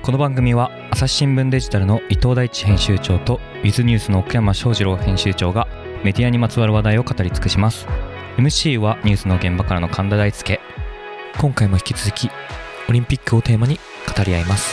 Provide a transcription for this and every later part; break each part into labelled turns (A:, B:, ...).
A: この番組は朝日新聞デジタルの伊藤大地編集長とウィズニュースの奥山翔二郎編集長がメディアにまつわる話題を語り尽くします。 MC はニュースの現場からの神田大輔。今回も引き続きオリンピックをテーマに語り合います。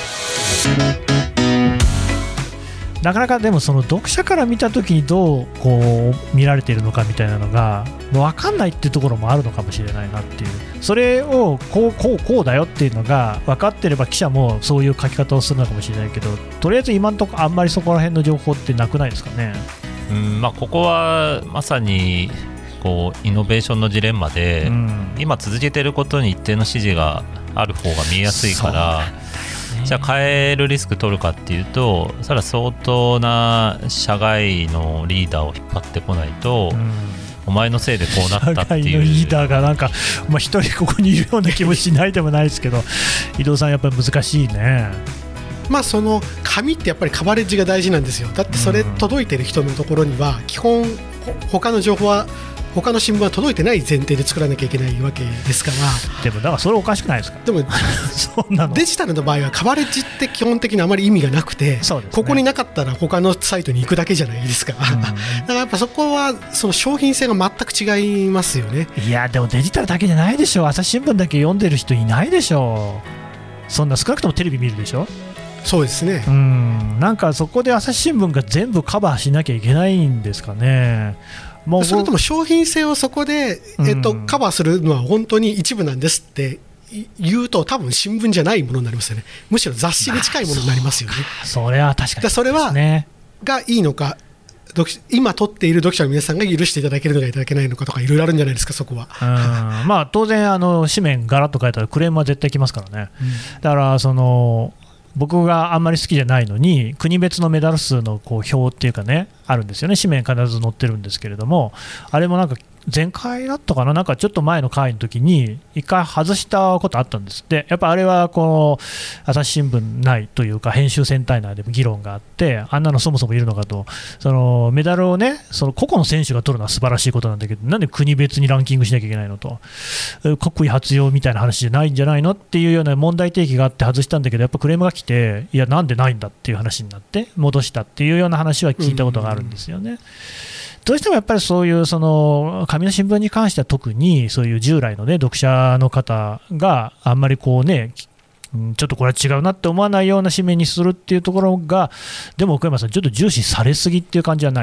B: なかなかでもその読者から見たときにどうこう見られているのかみたいなのがもう分かんないっていうところもあるのかもしれないなっていう、それをこうだよっていうのが分かってれば記者もそういう書き方をするのかもしれないけど、とりあえず今のところあんまりそこら辺の情報ってなくないですかね。
C: ここはまさにこうイノベーションのジレンマで、今続けていることに一定の指示がある方が見えやすいから、じゃあ変えるリスク取るかっていうと、それは相当な社外のリーダーを引っ張ってこないと、お前のせいでこうなったっていう
B: 社外のリーダーがなんか一人ここにいるような気もしないでもないですけど、伊藤さんやっぱり難しいね。
D: その紙ってやっぱりカバレッジが大事なんですよ。だってそれ届いてる人のところには基本他の情報は他の新聞は届いてない前提で作らなきゃいけないわけですから。
B: でもだからそれおかしくないですか。
D: でも
B: そうなの。
D: デジタルの場合はカバレッジって基本的にあまり意味がなくて、
B: そうですね、
D: ここになかったら他のサイトに行くだけじゃないですか。だからやっぱそこはその商品性が全く違いますよね。
B: いやでもデジタルだけじゃないでしょ。朝日新聞だけ読んでる人いないでしょ。そんな少なくともテレビ見るでしょ。
D: そうですね。
B: なんかそこで朝日新聞が全部カバーしなきゃいけないんですかね。もう
D: それとも商品性をそこで、カバーするのは本当に一部なんですって言うと、多分新聞じゃないものになりますよね。むしろ雑誌に近いものになりますよね。
B: それは確かに、
D: それはがいいのか、今撮っている読者の皆さんが許していただけるのかいただけないのかとかいろいろあるんじゃないですか、そこは。
B: 当然紙面ガラッと書いたらクレームは絶対来ますからね。だから僕があんまり好きじゃないのに国別のメダル数の表っていうかね、あるんですよね。紙面必ず載ってるんですけれども、あれもなんか前回だったかな、なんかちょっと前の回の時に一回外したことあったんですって。やっぱあれはこの朝日新聞内というか編集センター内でも議論があって、あんなのそもそもいるのかと。そのメダルをね、その個々の選手が取るのは素晴らしいことなんだけど、なんで国別にランキングしなきゃいけないのと、国威発揚みたいな話じゃないんじゃないのっていうような問題提起があって外したんだけど、やっぱクレームが来て、いやなんでないんだっていう話になって戻したっていうような話は聞いたことがあるんですよね。どうしてもやっぱりそういう紙の新聞に関しては特にそういう従来の、ね、読者の方があんまりちょっとこれは違うなって思わないような紙面にするっていうところが、でも奥山さんちょっと重視されすぎっていう感じはない。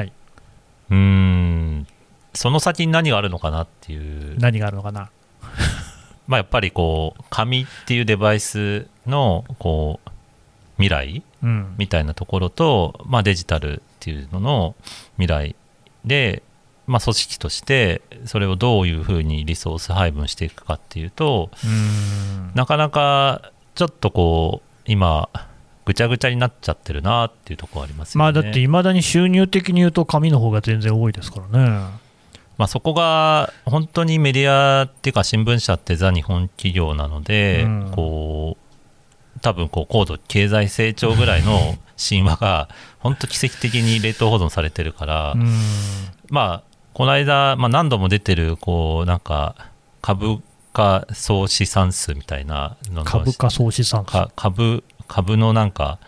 C: その先に何があるのかなっていう。
B: 何があるのかな
C: やっぱり紙っていうデバイスの未来、みたいなところと、デジタルっていうのの未来で、組織としてそれをどういうふうにリソース配分していくかっていうと、なかなかちょっと今ぐちゃぐちゃになっちゃってるなっていうところありますよね。
B: だっていまだに収入的に言うと紙の方が全然多いですからね。
C: そこが本当にメディアっていうか新聞社ってザ日本企業なので、多分高度経済成長ぐらいの神話が本当奇跡的に冷凍保存されてるから、この間、何度も出てるなんか株価総資産数みたいなの、
B: 株価総資産数、
C: 株のなんか、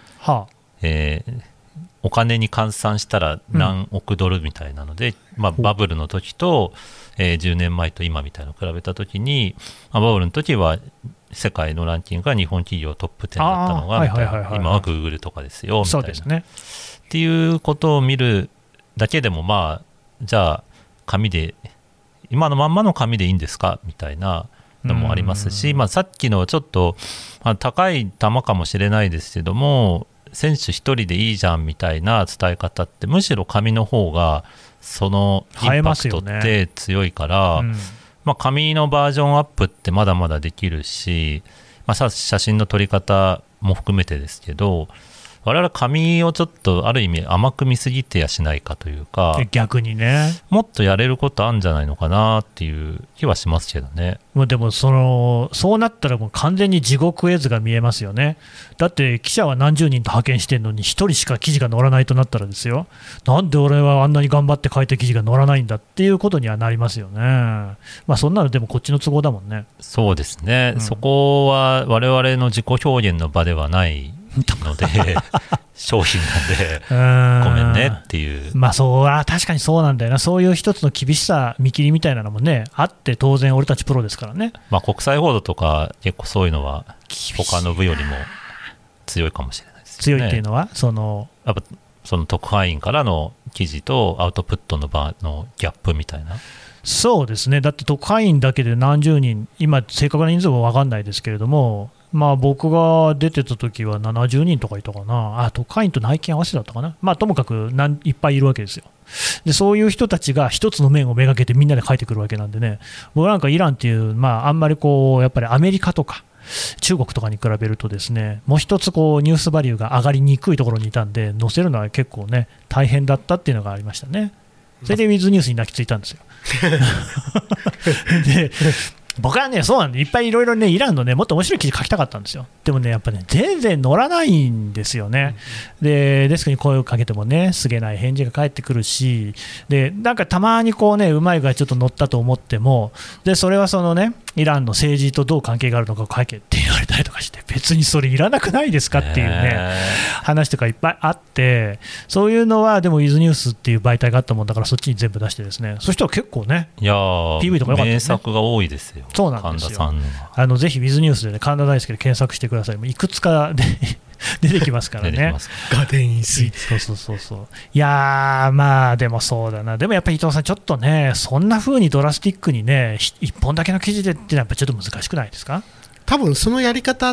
C: お金に換算したら何億ドルみたいなので、バブルの時と、10年前と今みたいなのを比べた時に、バブルの時は世界のランキングが日本企業トップ10だったのが今はグーグルとかですよみたいな、っていうことを見るだけでも、じゃあ紙で今のまんまの紙でいいんですかみたいなのもありますし、さっきのちょっと、高い球かもしれないですけども、選手一人でいいじゃんみたいな伝え方ってむしろ紙の方がそのインパクトって強いから、紙のバージョンアップってまだまだできるし、写真の撮り方も含めてですけど、我々紙をちょっとある意味甘く見すぎてやしないかというか、
B: 逆にね、
C: もっとやれることあるんじゃないのかなっていう気はしますけどね。
B: でもそうなったらもう完全に地獄絵図が見えますよね。だって記者は何十人と派遣してるのに1人しか記事が載らないとなったらですよ、なんで俺はあんなに頑張って書いた記事が載らないんだっていうことにはなりますよね。そんなのでもこっちの都合だもんね。
C: そうですね、そこは我々の自己表現の場ではないので商品なんでごめんねっていう。
B: まあそう確かにそうなんだよな。そういう一つの厳しさ見切りみたいなのもねあって、当然俺たちプロですからね。
C: まあ国際報道とか結構そういうのは他の部よりも強いかもしれないですね。
B: 強いっていうのは
C: やっぱその特派員からの記事とアウトプットの場のギャップみたいな。
B: そうですね。だって特派員だけで何十人、今正確な人数は分かんないですけれども、まあ僕が出てた時は70人とかいたかな。特派員と内見合わせだったかな。まあともかくいっぱいいるわけですよ。でそういう人たちが一つの面をめがけてみんなで書いてくるわけなんでね。僕なんかイランっていう、まああんまりやっぱりアメリカとか中国とかに比べるとですね、もう一つニュースバリューが上がりにくいところにいたんで、載せるのは結構ね大変だったっていうのがありましたね。それでウィズニュースに泣きついたんですよで僕はね、そうなんで、いっぱいいろいろね、イランのね、もっと面白い記事書きたかったんですよ。でもね、やっぱね、全然乗らないんですよね。で、デスクに声をかけてもね、すげない返事が返ってくるし、で、なんかたまにうまいがちょっと乗ったと思っても、で、それはイランの政治とどう関係があるのかを書けって言われたりとかして、別にそれいらなくないですかっていうね、話とかいっぱいあって、そういうのは、でも、ウィズニュースっていう媒体があったもんだから、そっちに全部出してですね、そしたら結構ね、
C: いや
B: PV とか良かったですね。
C: 名作が多いですよ。
B: そうなんですよ。
C: 神田さんの
B: ぜひウィズニュースでね、神田大輔で検索してください。もういくつかで出てきますからね。
D: ガデンイス。
B: そう。いやー、まあでもそうだな。でもやっぱり伊藤さん、ちょっとね、そんな風にドラスティックにね、一本だけの記事でっていうのはやっぱちょっと難しくないですか？
D: 多分そのやり方って、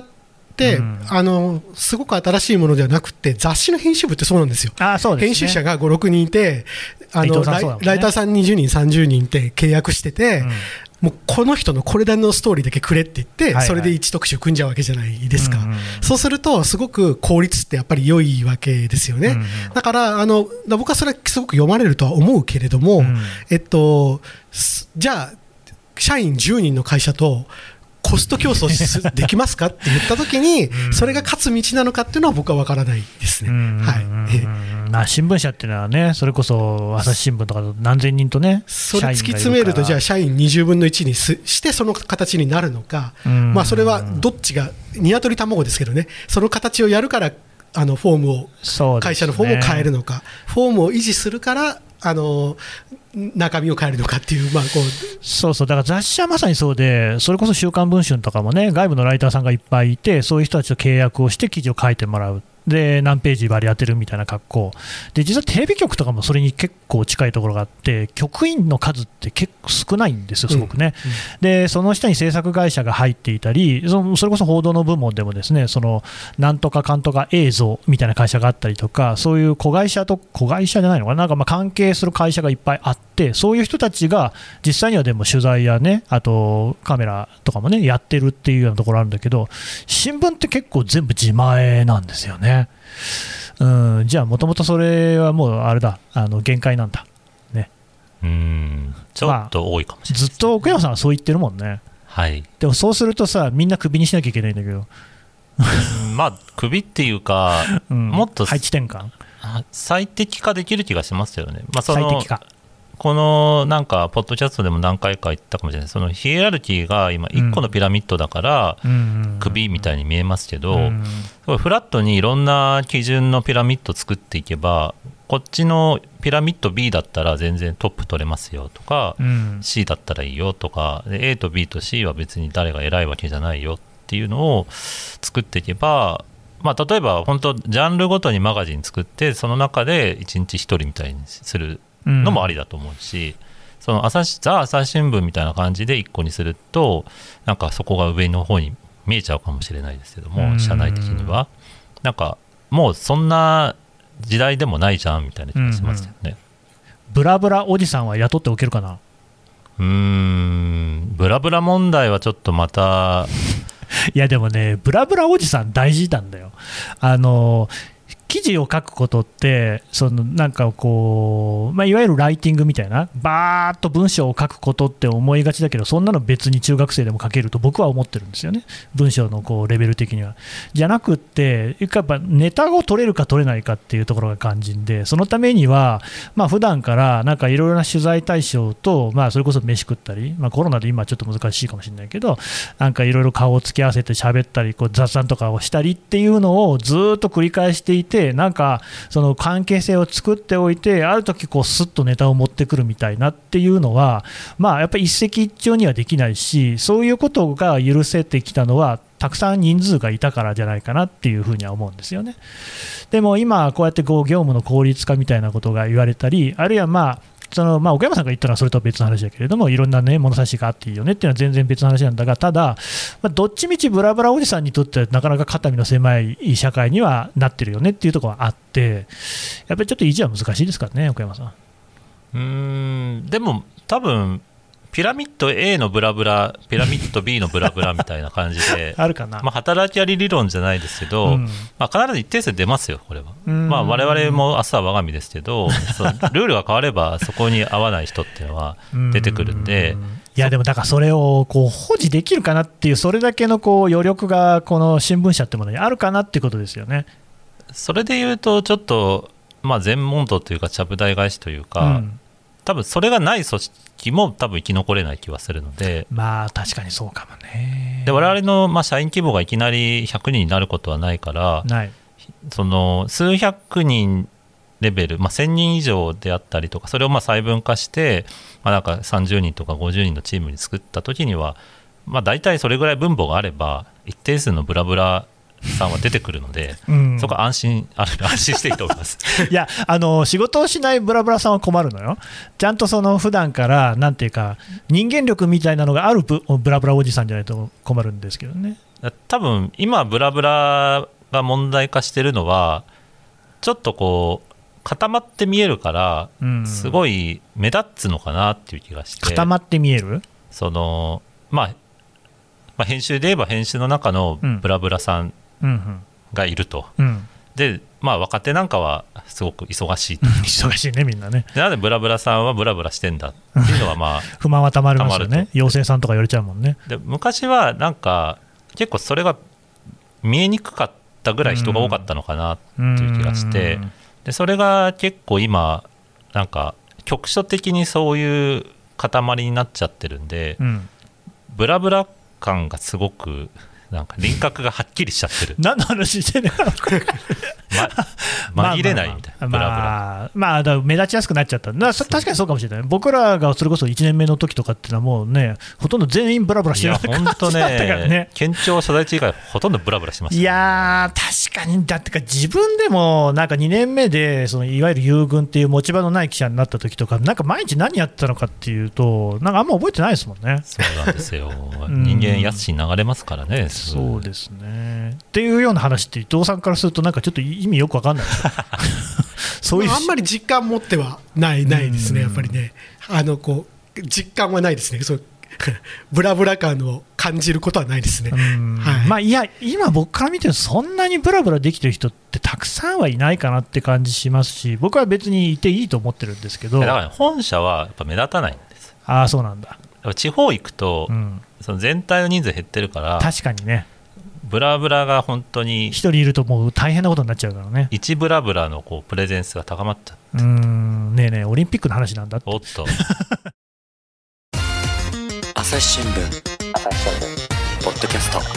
D: すごく新しいものではなくて、雑誌の編集部ってそうなんですよ。
B: そうですね、
D: 編集者が5、6人いて、ライターさん20人、30人って契約してて、もうこの人のこれだけのストーリーだけくれって言って、それで1特集組んじゃうわけじゃないですか。そうするとすごく効率ってやっぱり良いわけですよね。だから僕はそれはすごく読まれるとは思うけれども、じゃあ社員10人の会社とコスト競争できますかって言ったときに、それが勝つ道なのかっていうのは僕は分からないですね。
B: 新聞社っていうのはね、それこそ朝日新聞とか何千人とね、
D: それ突き詰めると、じゃあ社員20分の1にしてその形になるのか、まあそれはどっちが鶏卵ですけどね、その形をやるからフォームを、会社のフォームを変えるのか、フォームを維持するから中身を変えるのかっていう、
B: そうだから雑誌はまさにそうで、それこそ週刊文春とかもね、外部のライターさんがいっぱいいて、そういう人たちと契約をして記事を書いてもらう。で何ページ割り当てるみたいな格好で、実はテレビ局とかもそれに結構近いところがあって、局員の数って結構少ないんですよ、すごくね。でその下に制作会社が入っていたり、それこそ報道の部門でもですね、なんとかかんとか映像みたいな会社があったりとか、そういう子会社じゃないのかな、なんか関係する会社がいっぱいあって、そういう人たちが実際にはでも取材やね、あとカメラとかもねやってるっていうようなところあるんだけど、新聞って結構全部自前なんですよね。じゃあもともとそれはもうあれだ、限界なんだね。
C: ちょっと多いかもしれない、
B: ずっと奥山さんはそう言ってるもんね。でもそうするとさ、みんなクビにしなきゃいけないんだけど
C: まあクビっていうか、もっと
B: 配置転換
C: 最適化できる気がしますよね。
B: 最適化、
C: このなんかポッドキャストでも何回か言ったかもしれない、そのヒエラルキーが今1個のピラミッドだから首みたいに見えますけど、フラットにいろんな基準のピラミッド作っていけば、こっちのピラミッド B だったら全然トップ取れますよとか、C だったらいいよとかで、 A と B と C は別に誰が偉いわけじゃないよっていうのを作っていけば、例えば本当ジャンルごとにマガジン作って、その中で1日1人みたいにするのもありだと思うし、そのザ・朝日新聞みたいな感じで1個にすると、なんかそこが上の方に見えちゃうかもしれないですけども、社内的にはなんかもうそんな時代でもないじゃんみたいな気がしますよね。
B: ブラブラおじさんは雇っておけるかな。
C: ブラブラ問題はちょっとまい
B: やでもね、ブラブラおじさん大事なんだよ。記記事を書くことって、なんかこう、いわゆるライティングみたいな、バーっと文章を書くことって思いがちだけど、そんなの別に中学生でも書けると僕は思ってるんですよね、文章のこうレベル的には。じゃなくって、やっぱネタを取れるか取れないかっていうところが肝心で、そのためには、普段からなんかいろいろな取材対象と、それこそ飯食ったり、コロナで今ちょっと難しいかもしれないけど、なんかいろいろ顔を付き合わせて喋ったり、こう雑談とかをしたりっていうのをずっと繰り返していて、なんかその関係性を作っておいて、ある時こうスッとネタを持ってくるみたいなっていうのは、やっぱり一石一鳥にはできないし、そういうことが許せてきたのはたくさん人数がいたからじゃないかなっていうふうには思うんですよね。でも今こうやってこう業務の効率化みたいなことが言われたり、あるいは岡山さんが言ったのはそれとは別の話だけれども、いろんな、物差しがあっていいよねっていうのは全然別の話なんだが、ただ、どっちみちブラブラおじさんにとってはなかなか肩身の狭い社会にはなってるよねっていうところがあって、やっぱりちょっと維持は難しいですからね、岡山さん。
C: でも多分ピラミッド A のブラブラ、ピラミッド B のブラブラみたいな感じで
B: あるかな、
C: 働きあり理論じゃないですけど、必ず一定数出ますよ、これは。我々も明日は我が身ですけど、ルールが変わればそこに合わない人っていうのは出てくるんで。
B: いやでもだからそれをこう保持できるかなっていう、それだけのこう余力がこの新聞社ってものにあるかなっていうことですよね。
C: それでいうとちょっと全問答というかちゃぶ台返しというか、多分それがない組織も多分生き残れない気はするので、
B: 確かにそうかもね。
C: で我々の社員規模がいきなり100人になることはないから、その数百人レベル、1000人以上であったりとか、それを細分化して、なんか30人とか50人のチームに作った時には、大体それぐらい分母があれば一定数のブラブラさんは出てくるので、そこは安心していいと思います。
B: いや仕事をしないブラブラさんは困るのよ。ちゃんと普段からなんていうか人間力みたいなのがあるブラブラおじさんじゃないと困るんですけどね。
C: 多分今ブラブラが問題化してるのは、ちょっとこう固まって見えるから、すごい目立つのかなっていう気がして。
B: 固まって見える、
C: 編集で言えば編集の中のブラブラさんがいると、で若手なんかはすごく忙しいと、
B: 忙しいね、みんなね。
C: なんでブラブラさんはブラブラしてんだっていうのは
B: 不満はたまりますよね。妖精さんとか言われちゃうもんね。
C: で昔はなんか結構それが見えにくかったぐらい人が多かったのかなっていう気がして、でそれが結構今なんか局所的にそういう塊になっちゃってるんで、ブラブラ感がすごくなんか輪郭がはっきりしちゃってる。
B: 何の話してんの
C: 紛れないみたいな、ブラブラ。
B: だから目立ちやすくなっちゃった。確かにそうかもしれない。僕らがそれこそ1年目の時とかっていうのはもうね、ほとんど全員ブラブラしてるような感じだったからね。
C: 県庁所在地以外ほとんどブラブラしてます、ね。
B: いやー確かに、だってか自分でもなんか2年目でいわゆる遊軍っていう持ち場のない記者になった時とか、なんか毎日何やってたのかっていうと、なんかあんま覚えてないですもんね。
C: そうなんですよ。人間やすしに流れますからね。
B: そうですね。っていうような話って伊藤さんからするとなんかちょっと意味よく分かんないそういう
D: あんまり実感持ってはないですね、やっぱりね。こう実感はないですね。ブラブラ感を感じることはないですね。
B: いや今僕から見てるとそんなにブラブラできてる人ってたくさんはいないかなって感じしますし、僕は別にいていいと思ってるんですけど。
C: だから本社はやっぱ目立たないんです。
B: そうなんだ。
C: 地方行くと、その全体の人数減ってるから、
B: 確かにね、
C: ブラブラが本当に1
B: 人いるともう大変なことになっちゃうからね。
C: 1ブラブラのこうプレゼンスが高まっちゃって、
B: ねえオリンピックの話なんだって。
C: おっと
E: 朝日新聞ポッドキャスト。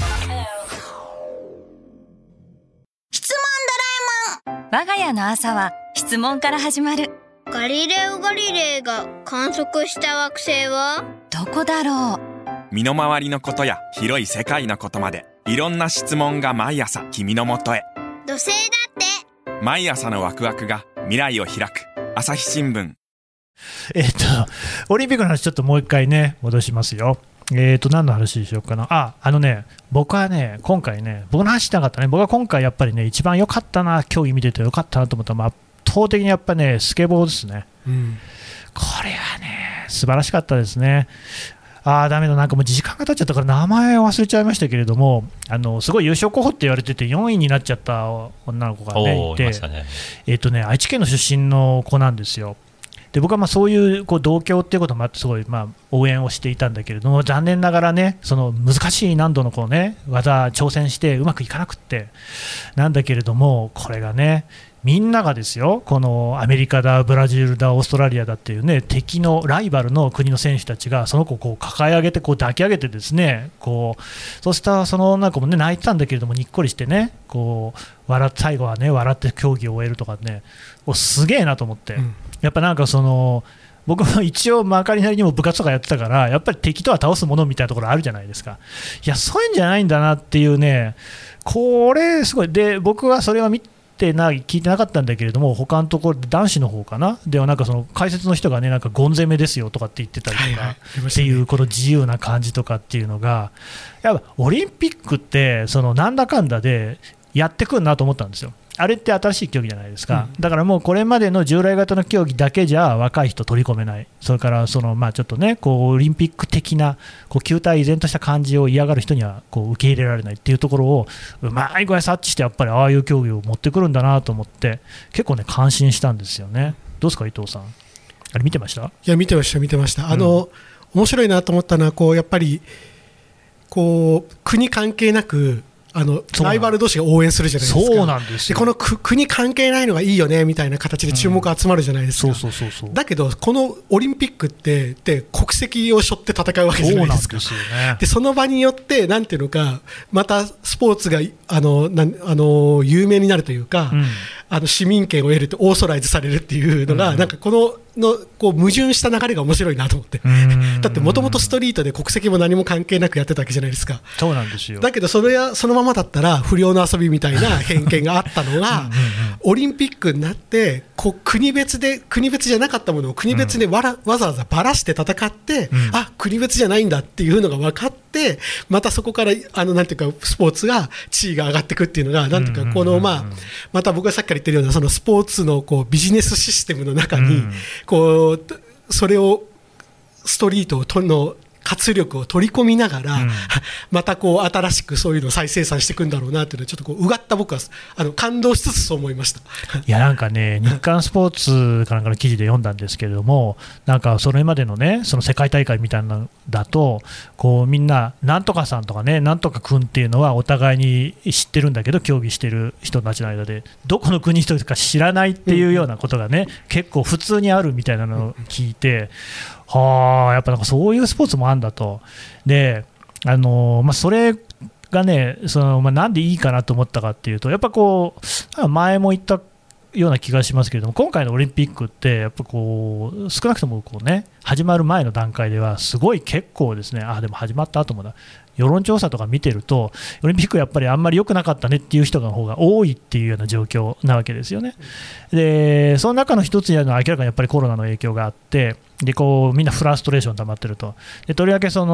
F: 質問ドラえもん。我が家の朝は質問から始まる。
G: ガリレオ・ガリレイが観測した惑星は
F: どこだろ
H: う。身の回りのことや広い世界のことまで、いろんな質問が毎朝君のもとへ。
G: 土星だって。
H: 毎朝のワクワクが未来を開く。朝日新聞。
B: オリンピックの話ちょっともう一回ね戻しますよ。何の話しようかな。僕はね今回ね、僕の話しなかったね。僕は今回やっぱりね一番良かったな、競技見てて良かったなと思ったら、圧倒的にやっぱねスケボーですね。これはね素晴らしかったですね。 ダメだ、なんかもう時間が経っちゃったから名前を忘れちゃいましたけれども、すごい優勝候補って言われてて4位になっちゃった女の子が、ね、いて、愛知県の出身の子なんですよ。で僕はそういう同郷っていうこともあってすごい応援をしていたんだけれども、残念ながらね、その難しい難度の技挑戦してうまくいかなくってなんだけれども、これがね、みんながですよ、このアメリカだ、ブラジルだ、オーストラリアだっていうね、敵のライバルの国の選手たちがその子を抱え上げて抱き上げてですね、そうしたその女の子もね泣いてたんだけれども、にっこりしてね、最後はね笑って競技を終えるとかね、すげえなと思って、やっぱなんか僕も一応まかりなりにも部活とかやってたから、やっぱり敵とは倒すものみたいなところあるじゃないですか。いや、そういうんじゃないんだなっていうね、これすごい。で僕はそれは聞いてなかったんだけれども、他のところで男子の方かなではなんかその解説の人がね、なんかゴン攻めですよとかって言ってたりとかっていう、この自由な感じとかっていうのが、やっぱオリンピックってなんだかんだでやってくるなと思ったんですよ。あれって新しい競技じゃないですか、だからもうこれまでの従来型の競技だけじゃ若い人取り込めない、それからちょっとね、オリンピック的な球体依然とした感じを嫌がる人には受け入れられないっていうところをうまい具合察知して、やっぱりああいう競技を持ってくるんだなと思って、結構ね感心したんですよね。どうですか伊藤さん、あれ見てました？
D: いや見てました。面白いなと思ったのはやっぱり国関係なくライバル同士が応援するじゃないですか。
B: そうなんですよ。
D: でこの国関係ないのがいいよねみたいな形で注目が集まるじゃないですか。だけどこのオリンピックって国籍を背負って戦うわけじゃないですか。
B: そうなんですよね。
D: でその場によってなんていうのか、またスポーツが有名になるというか、市民権を得るとオーソライズされるっていうのが、なんか矛盾した流れが面白いなと思って。だってもともとストリートで国籍も何も関係なくやってたわけじゃないですか。
B: そうなんですよ。
D: だけどそのままだったら不良の遊びみたいな偏見があったのがオリンピックになって国別じゃなかったものを国別でわざわざばらして戦って、国別じゃないんだっていうのが分かって、またそこからなんていうかスポーツが地位が上がっていくっていうのが、なんていうかまた僕がさっきから言ってるようなそのスポーツのビジネスシステムの中にそれをストリートの活力を取り込みながら、また新しくそういうのを再生産していくんだろうなというのは、ちょっとうがった僕は感動しつつそう思いました。
B: いやなんかね、日刊スポーツかなんかの記事で読んだんですけれども、なんかそれまでのね、その世界大会みたいなのだとみんななんとかさんとかね、なんとか君っていうのはお互いに知ってるんだけど、競技してる人たちの間でどこの国の人か知らないっていうようなことがね、結構普通にあるみたいなのを聞いて、やっぱなんかそういうスポーツもあるんだと。でそれがね、なんでいいかなと思ったかっていうと、やっぱ前も言ったような気がしますけれども、今回のオリンピックってやっぱ少なくとも始まる前の段階ではすごい結構ですね、でも始まった後も世論調査とか見てると、オリンピックやっぱりあんまり良くなかったねっていう人の方が多いっていうような状況なわけですよね。でその中の一つにあるのは明らかにやっぱりコロナの影響があって、でみんなフラストレーション溜まってると。でとりわけ夏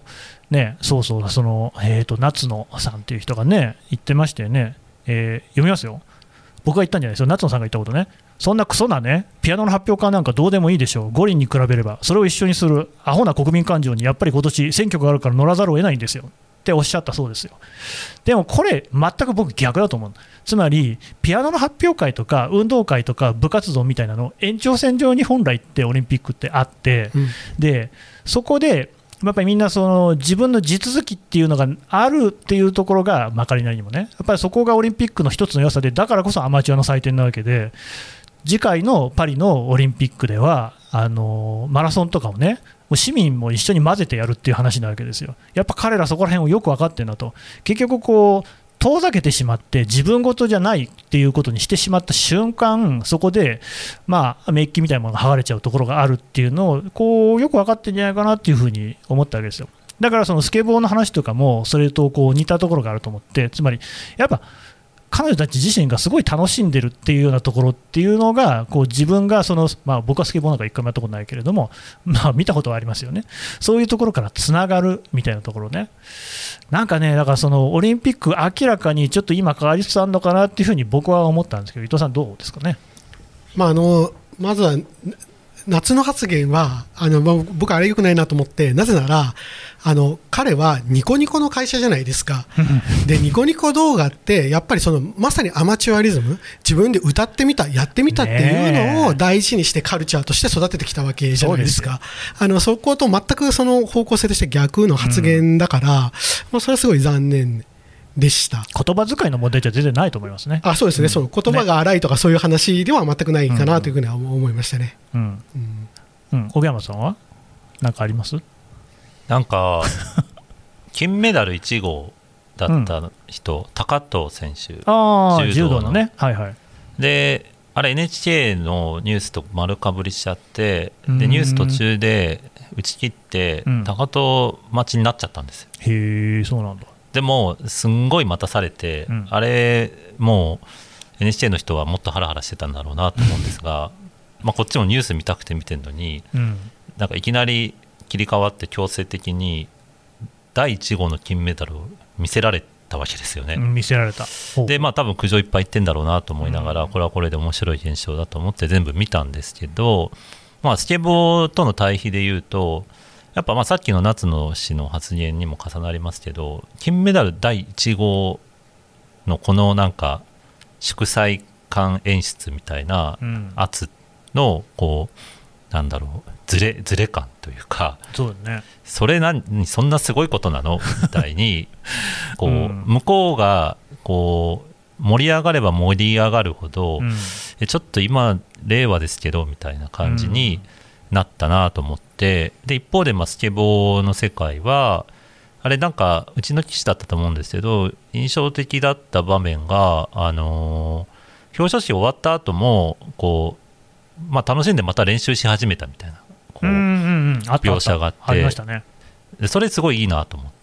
B: 野さんっていう人がね言ってましたよね。読みますよ。僕が言ったんじゃないですよ、夏野さんが言ったことね。そんなクソなねピアノの発表会なんかどうでもいいでしょう、五輪に比べればそれを一緒にするアホな国民感情にやっぱり今年選挙があるから乗らざるを得ないんですよっておっしゃったそうですよ。でもこれ全く僕逆だと思う。つまりピアノの発表会とか運動会とか部活動みたいなの延長線上に本来ってオリンピックってあって、でそこでやっぱりみんな自分の地続きっていうのがあるっていうところがまかりなりにもね、やっぱりそこがオリンピックの一つの良さで、だからこそアマチュアの祭典なわけで、次回のパリのオリンピックではマラソンとかもね、市民も一緒に混ぜてやるっていう話なわけですよ。やっぱ彼らそこら辺をよく分かってるなと。結局遠ざけてしまって自分事じゃないっていうことにしてしまった瞬間、そこで免疫みたいなものが剥がれちゃうところがあるっていうのをよく分かってるんじゃないかなっていうふうに思ったわけですよ。だからスケボーの話とかもそれと似たところがあると思って、つまりやっぱ彼女たち自身がすごい楽しんでるっていうようなところっていうのが自分が僕はスケボーなんか一回もやったことないけれども、見たことはありますよね。そういうところからつながるみたいなところね、なんかね、だからオリンピック明らかにちょっと今変わりつつあるのかなっていうふうに僕は思ったんですけど、伊藤さんどうですかね。
D: まずは夏の発言は僕あれ良くないなと思って、なぜなら彼はニコニコの会社じゃないですかでニコニコ動画ってやっぱりまさにアマチュアリズム、自分で歌ってみたやってみたっていうのを大事にしてカルチャーとして育ててきたわけじゃないですか。そこと全くその方向性として逆の発言だから、それはすごい残念でした。
B: 言葉遣いの問題じゃ全然ないと思いますね。
D: そうですね、その言葉が荒いとかそういう話では全くないかなというふうには思いましたね。
B: 奥山さんは何かあります？
C: なんか金メダル1号だった人、高藤選手、
B: 柔道のね、
C: であれ NHK のニュースと丸かぶりしちゃって、でニュース途中で打ち切って、高藤待ちになっちゃったんですよ。
B: へえ、そうなんだ。
C: でもすんごい待たされて、あれもう NHK の人はもっとハラハラしてたんだろうなと思うんですがこっちもニュース見たくて見てるのに、なんかいきなり切り替わって強制的に第1号の金メダルを見せられたわけですよね。
B: 見せられた。
C: で多分苦情いっぱい言ってんだろうなと思いながら、これはこれで面白い現象だと思って全部見たんですけど、スケボーとの対比でいうとやっぱさっきの夏野氏の発言にも重なりますけど、金メダル第1号のこのなんか祝祭感演出みたいな圧のなんだろう、ズレ感というか、
B: そうだね、
C: それそんなすごいことなのみたいに向こうが盛り上がれば盛り上がるほど、ちょっと今令和ですけどみたいな感じになったなと思って、で一方でスケボーの世界はあれなんかうちの棋士だったと思うんですけど、印象的だった場面が表彰式終わった後も楽しんでまた練習し始めたみたいな描写があって、
B: ありましたね。
C: でそれすごいいいなと思って、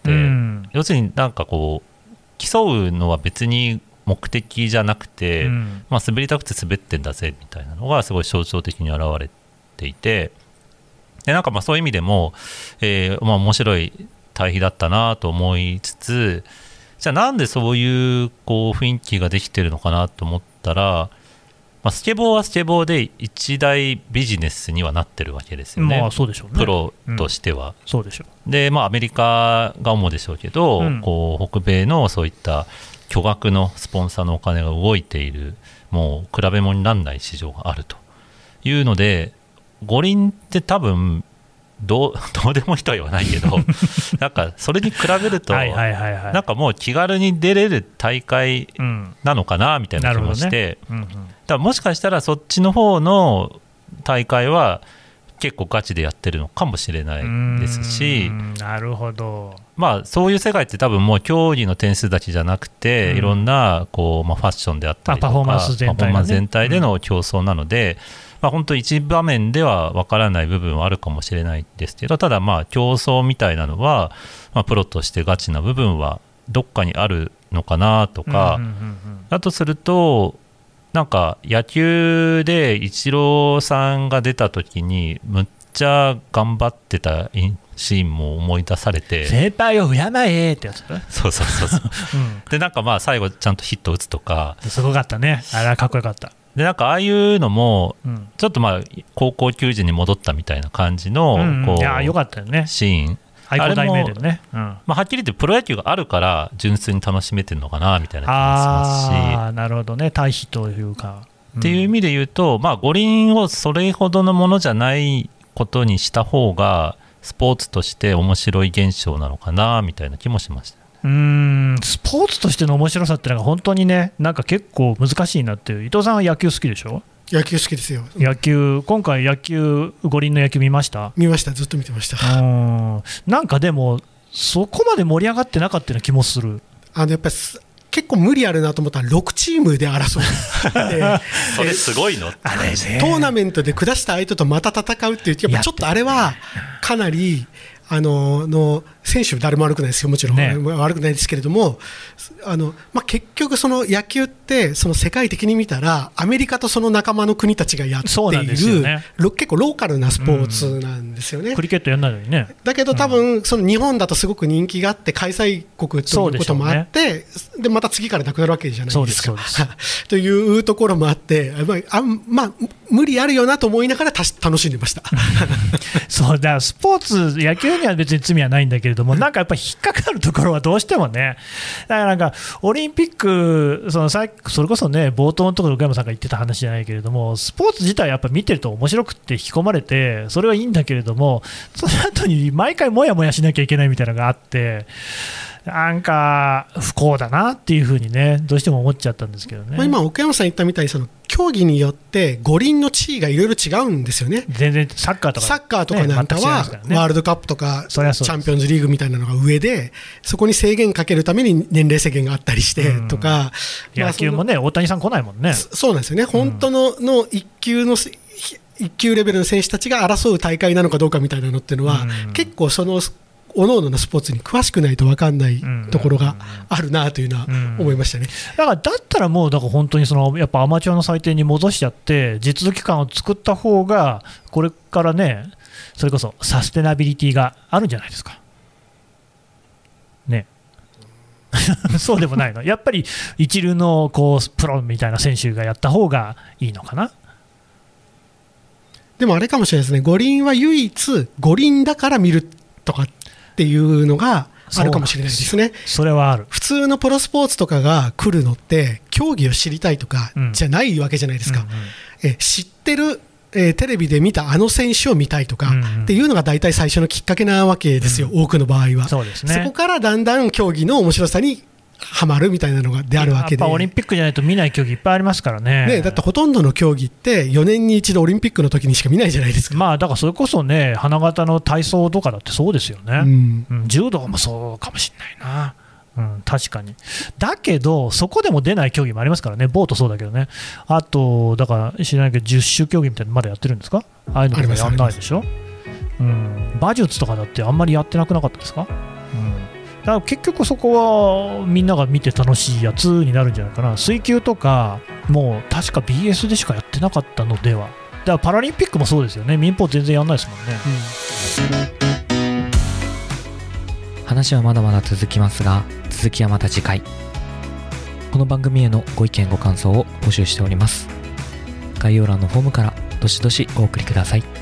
C: 要するになんか競うのは別に目的じゃなくて、滑りたくて滑ってんだぜみたいなのがすごい象徴的に現れていて、でなんかそういう意味でも、面白い対比だったなと思いつつ、じゃあなんでそういう雰囲気ができてるのかなと思ったら、スケボーはスケボーで一大ビジネスにはなってるわけですよね。
B: そうでしょうね、
C: プロとしては、
B: そうでしょう。
C: でアメリカが主でしょうけど、北米のそういった巨額のスポンサーのお金が動いている、もう比べ物にならない市場があるというので、五輪って多分どうでもいいとは言わないけどなんかそれに比べるとなんかもう気軽に出れる大会なのかなみたいな気もして、だからもしかしたらそっちの方の大会は結構ガチでやってるのかもしれないですし、
B: なるほど。
C: そういう世界って多分もう競技の点数だけじゃなくて、いろんなファッションであったりとか
B: パフォーマンス
C: 全体での競争なので、本当一場面では分からない部分はあるかもしれないですけど、ただ競争みたいなのは、プロとしてガチな部分はどっかにあるのかなとか、だとするとなんか野球でイチローさんが出た時にむっちゃ頑張ってたシーンも思い出されて、
B: 先輩を敬えってやつ
C: そうでなんか最後ちゃんとヒット打つとか
B: すごかったね。あれはかっこよかった。
C: でなんかああいうのもちょっと高校球児に戻ったみたいな感じの
B: いやよかったよね、
C: シーン。
B: 愛工大名電ね、
C: はっきり言ってプロ野球があるから純粋に楽しめてるのかなみたいな気がしますし、
B: なるほどね、対比というか、
C: っていう意味で言うと、五輪をそれほどのものじゃないことにした方がスポーツとして面白い現象なのかなみたいな気もしました。
B: スポーツとしての面白さってのが本当にね、なんか結構難しいなっていう。伊藤さんは野球好きでしょ？
D: 野球好きですよ。
B: 今回野球、五輪の野球見ました？
D: 見ました、ずっと見てました。
B: なんかでもそこまで盛り上がってなかったような気もする。
D: やっぱり結構無理あるなと思ったら6チームで争う
C: それすごいの
B: あれ、ね、
D: トーナメントで下した相手とまた戦うっていう、やっぱちょっとあれはかなりの選手誰も悪くないですよ、もちろん、ね、悪くないですけれども、結局その野球ってその世界的に見たらアメリカとその仲間の国たちがやっている、ね、結構ローカルなスポーツなんですよね、
B: クリケットやんないのにね。
D: だけど多分その日本だとすごく人気があって開催国ということもあって、でまた次からなくなるわけじゃないですかというところもあって、無理あるよなと思いながら楽しんでました
B: そうだからスポーツ、野球には別に罪はないんだけれども、なんかやっぱり引っかかるところはどうしてもね、だからなんかオリンピック、それこそね、冒頭のところ岡山さんが言ってた話じゃないけれども、スポーツ自体やっぱ見てると面白くって引き込まれて、それはいいんだけれども、その後に毎回もやもやしなきゃいけないみたいなのがあって、なんか不幸だなっていうふうにね、どうしても思っちゃったんですけどね。
D: 今奥山さん言ったみたいに、その競技によって五輪の地位がいろいろ違うんですよね。
B: 全然サッカーとか
D: なんかはワールドカップとかチャンピオンズリーグみたいなのが上で、そこに制限かけるために年齢制限があったりしてとか、
B: 野球もね、大谷さん来ないもんね。
D: そうなんですよね。本当の一級レベルの選手たちが争う大会なのかどうかみたいなのっていうのは、結構その各々のスポーツに詳しくないと分かんないところがあるなというのは思いましたね。
B: だったらもう本当にやっぱアマチュアの祭典に戻しちゃって実務機関を作った方がこれからね、それこそサステナビリティがあるんじゃないですかねそうでもないの、やっぱり一流のプロみたいな選手がやった方がいいのかな。
D: でもあれかもしれないですね、五輪は唯一五輪だから見るとかっていうのがあるかもしれないですね。
B: それはある。
D: 普通のプロスポーツとかが来るのって競技を知りたいとかじゃないわけじゃないですか、知ってる、テレビで見たあの選手を見たいとかっていうのが大体最初のきっかけなわけですよ、多くの場合は。
B: そうですね。
D: そこからだんだん競技の面白さにハマるみたいなのがであるわけで、
B: やっぱオリンピックじゃないと見ない競技いっぱいありますからね。
D: だってほとんどの競技って4年に一度オリンピックの時にしか見ないじゃないですか。
B: だからそれこそね、花形の体操とかだってそうですよね、柔道もそうかもしれないな、確かに。だけどそこでも出ない競技もありますからね、ボートそうだけどね。あとだから知らないけど十種競技みたいなのまだやってるんですか。ああいうのとかやんないでしょ。馬術とかだってあんまりやってなくなかったですか。だから結局そこはみんなが見て楽しいやつになるんじゃないかな。水球とかもう確か BS でしかやってなかったのでは。だからパラリンピックもそうですよね。民放全然やんないですもんね、
A: 話はまだまだ続きますが、続きはまた次回。この番組へのご意見ご感想を募集しております。概要欄のフォームからどしどしお送りください。